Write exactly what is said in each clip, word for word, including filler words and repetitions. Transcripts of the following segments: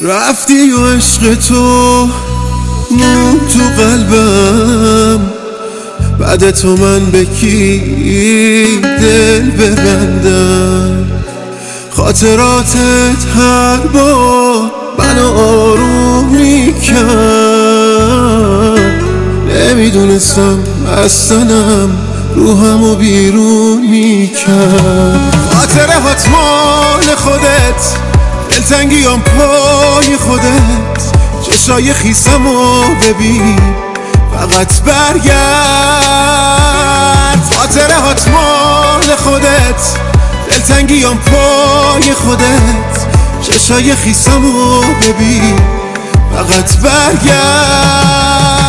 رفتی و عشق تو مون تو قلبم، بعد تو من به کی دل ببندم؟ خاطراتت هر بار منو آروم میکرد، نمیدونستم اصلاًم روحمو بیرون میکرد. خاطره هات مال خودت، دلتنگیام پای خودت، چشای خیسمو ببین فقط برگرد. خاطره هات مال خودت، دلتنگیام پای خودت، چشای خیسمو ببین فقط برگرد.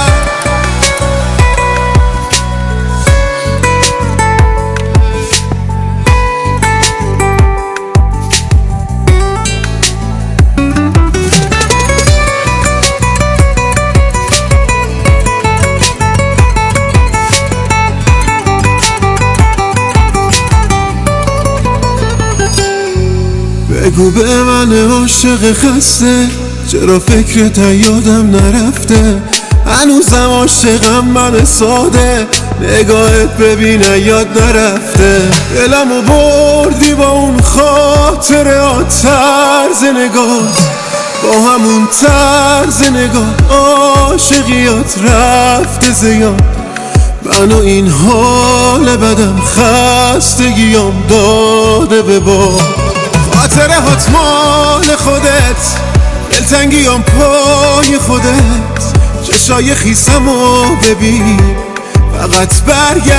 بگو به من عاشق خسته، چرا فکرت یادم نرفته؟ هنوزم عاشقم من ساده، نگاهت ببین یاد نرفته. دلمو بردی با اون خاطره ها، طرز نگاه با همون طرز نگاه، عاشقیات رفته زیاد. منو این حال بدم خستگیام داده به باد. خاطره هات مال خودت، دلتنگیام پای خودت، چشای خیسمو ببین فقط برگرد.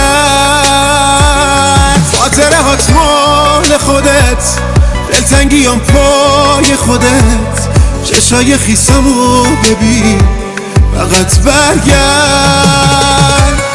خاطره هات مال خودت، دلتنگیام پای خودت، چشای خیسمو ببین فقط برگرد.